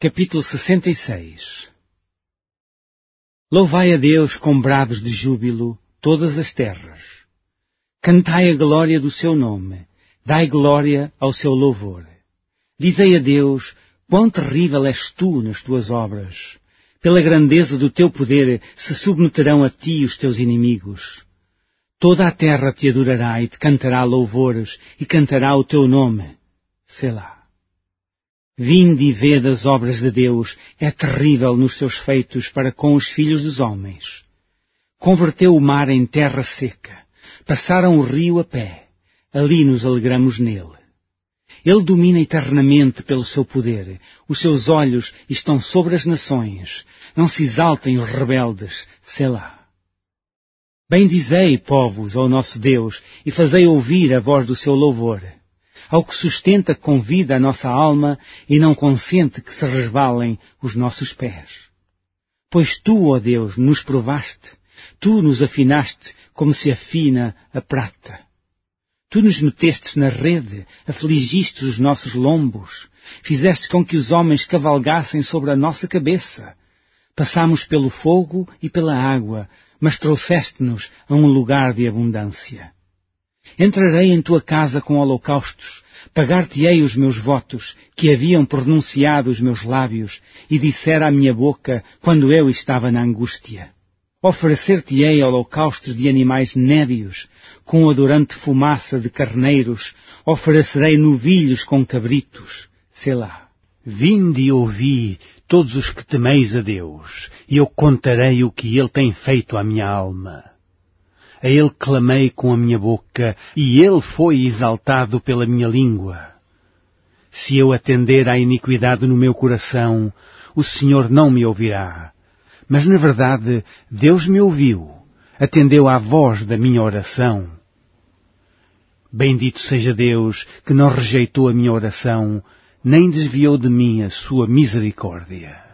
Capítulo 66. Louvai a Deus com brados de júbilo, todas as terras. Cantai a glória do seu nome, dai glória ao seu louvor. Dizei a Deus, quão terrível és tu nas tuas obras. Pela grandeza do teu poder se submeterão a ti os teus inimigos. Toda a terra te adorará e te cantará louvores e cantará o teu nome. Selá. Vinde e vede as obras de Deus, é terrível nos seus feitos para com os filhos dos homens. Converteu o mar em terra seca, passaram o rio a pé, ali nos alegramos nele. Ele domina eternamente pelo seu poder, os seus olhos estão sobre as nações, não se exaltem os rebeldes, Selá. Bendizei, povos, ao nosso Deus, e fazei ouvir a voz do seu louvor. Ao que sustenta com vida a nossa alma e não consente que se resvalem os nossos pés. Pois tu, ó Deus, nos provaste, tu nos afinaste como se afina a prata. Tu nos metestes na rede, afligiste os nossos lombos, fizeste com que os homens cavalgassem sobre a nossa cabeça. Passámos pelo fogo e pela água, mas trouxeste-nos a um lugar de abundância. Entrarei em tua casa com holocaustos, pagar-te-ei os meus votos, que haviam pronunciado os meus lábios, e dissera a minha boca, quando eu estava na angústia. Oferecer-te-ei holocaustos de animais nédios, com odorante fumaça de carneiros, oferecerei novilhos com cabritos. Selá. Vinde e ouvi, todos os que temeis a Deus, e eu contarei o que Ele tem feito à minha alma. A Ele clamei com a minha boca, e Ele foi exaltado pela minha língua. Se eu atender à iniquidade no meu coração, o Senhor não me ouvirá. Mas, na verdade, Deus me ouviu, atendeu à voz da minha oração. Bendito seja Deus, que não rejeitou a minha oração, nem desviou de mim a sua misericórdia.